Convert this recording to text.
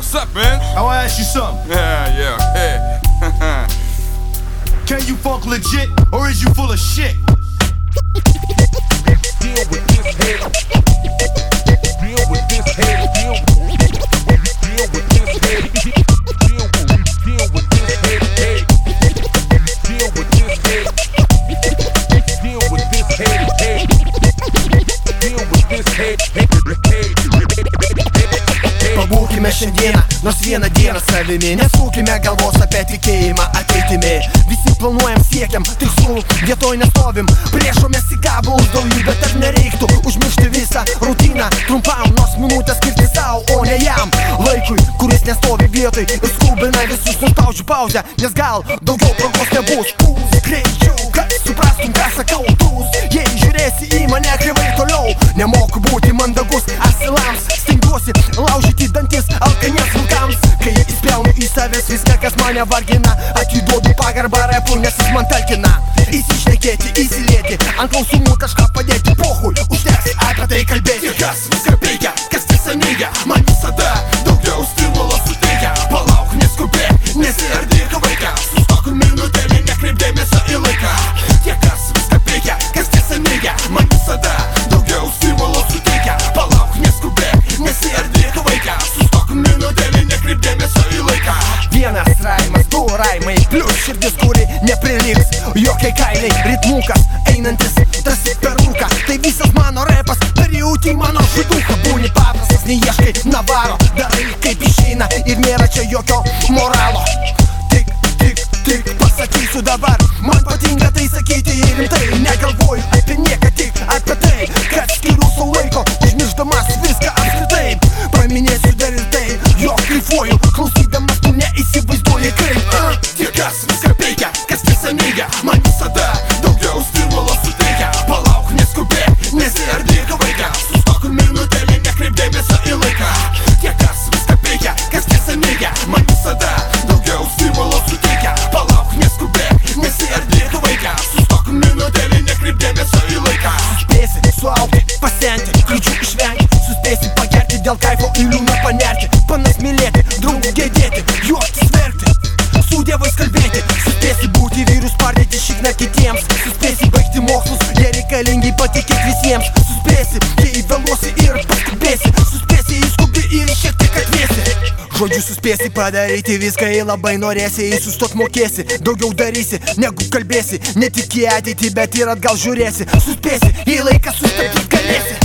what's up, man? I wanna ask you something. Yeah, okay. Can you funk legit, or is you full of shit? Deal with this head. Deal with this head. Deal with this head. Deal with this head. Deal with this head. Deal with this head. Deal with this head. Pabūkime šiandieną, nors vieną dieną savimi. Nesukime galvos apie tikėjimą ateitimi. Visi planuojam, siekiam tikslų, vietoj nestovim. Priešomės į gabalus daujų, bet ar nereiktų užmiršti visą rutiną trumpam, nors minutę skirti savo, o ne jam. Laikui, kuris nestovi vietoj ir skubina visus, nuspaudžiu pauzę, nes gal daugiau progos nebus. Pūs greičiau, kad suprastum, ką sakau. Tūs, jei žiūrėsi į mane kreivai toliau. Nemoku būti mandagus asilams, stengiuosi laužyti dantis alkanės vilkams. Kai įspjaunu į savęs viską, kas mane vargina, atiduodu pagarbą repui, nes jis man talkina. Įsišnekėti, įsilieti, ant klausimų kažką padėti, pohui, užteks apie tai kalbėti. Kas viską veikia, kas tiesa neigia, man visada daugiau stimulo suteikia. Palauk, neskubėk, nesiardyk vaiką, sustok minutėlį, nekreip dėmesio į laiką. Tie kas viską veikia, kas tiesa neigia, man visada daugiau stimulo suteikia. Palauk, neskubėk, nesiardyk vaiką, sustok minutėlį, nekreip dėmesio į laiką. Vienas raimas, du raimai, plius širdis, kuri nepriliks jokiai kailiai, ritmukas einantis tarsi per rūką. Tai visas mano repas, perjauti mano žuduką. Būni paprastas, neieškai navaro, darai kaip išeina ir nėra čia jokio moralo. Tik pasakysiu dabar, man patinka tai sakyti ir rimtai. Negalvoju apie nieką, tik apie tai, kad skiriu savo laiko, užmiršdamas viską apskritai. Paminėsiu dar ir tai, jog kaifuoju, klausydamas tu neįsivaizduoji kaip. Tie kas viską veikia, kas tiesa neigia, man visada daugiau stimulo suteikia. Palauk, neskubėk, nesiardyk vaiką, sustok minutėlį, nekreip dėmesio į laiką. Tie kas viską veikia, kas tiesa neigia, man visada daugiau stimulo suteikia. Palauk, neskubėk, nesiardyk vaiką, sustok minutėlį, nekreip dėmesio į laiką. Suspėsi suaugti, pasenti, kliūčių išvengti, suspėsi pagerti dėl kaifo į liūną panerti, panas mylėti, draugų gedėti, juoktis verkti, su dievais kalbėti. Suspėsi būti vyrus, pardėti šikną kitiems, suspėsi baigti mokslus, jie reikalingi, patikėk visiems. Suspėsi, jei vėluosi ir paskubėsi, suspėsi įskubi ir šiek tiek atvėsi. Žodžiu, suspėsi padaryti viską, jei labai norėsi, jei sustot mokėsi, daugiau darysi, negu kalbėsi, ne tik į ateitį, bet ir atgal žiūrėsi. Suspėsi, jei laiką sustabdyt galėsi.